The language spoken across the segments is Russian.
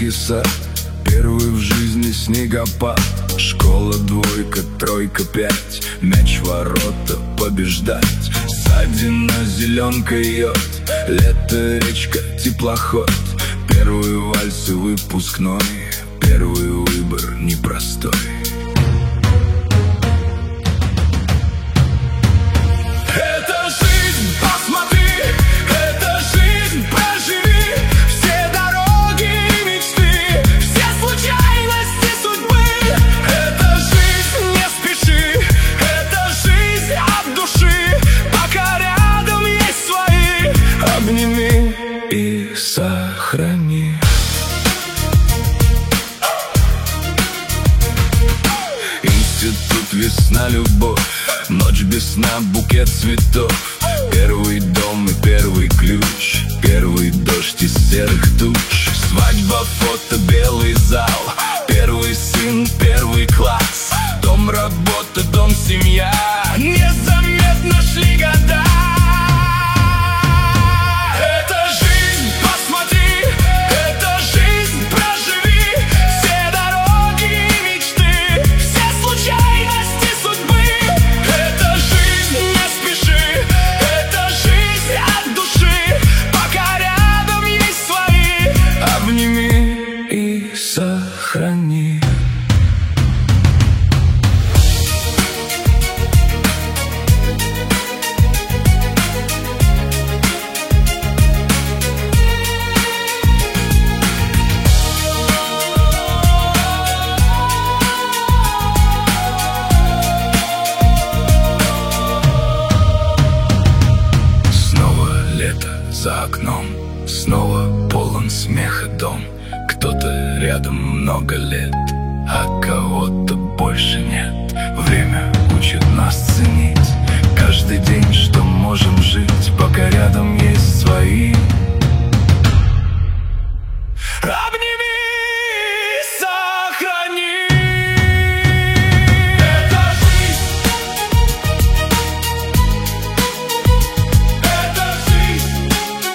детский сад, первый в жизни снегопад. Школа двойка, тройка, пять, мяч в ворота побеждать. Ссадина, зеленка, йод, лето, речка, теплоход. Первый вальс и выпускной, первый выбор непростой. Это жизнь, посмотри, это жизнь, проживи. Все дороги и мечты, все случайности судьбы. Это жизнь, не спеши, это жизнь от души. Пока рядом есть свои, обними и сохрани. Институт, весна, любовь, ночь без сна, букет цветов. Первый дом и первый ключ, первый дождь из серых туч. Свадьба, фото, белый зал, первый сын, первый класс. Дом, работа, дом, семья, незаметно шли года. Это жизнь, посмотри, это жизнь, проживи. Все дороги и мечты, все случайности судьбы. Это жизнь, не спеши, это жизнь от души. Пока рядом есть свои, обними и сохрани. За окном снова полон смеха дом. Кто-то рядом много лет, а кого-то больше нет. Время учит нас ценить каждый день, что можем жить, пока рядом есть свои. Обними и сохрани. Это жизнь. Это жизнь.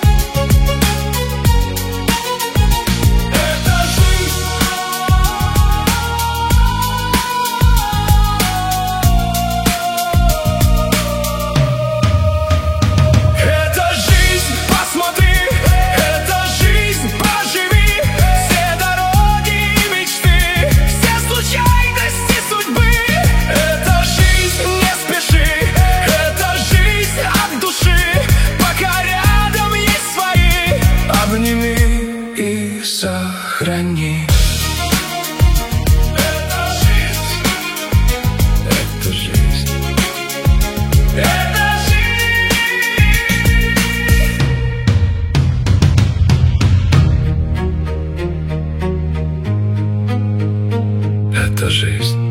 Это жизнь. Это жизнь, посмотри, это жизнь, проживи. Все дороги и мечты, все случайности судьбы. Это жизнь, не спеши, это жизнь от души. Пока рядом есть свои, обними и сохрани. Это жизнь. Это жизнь. Это жизнь. Это жизнь.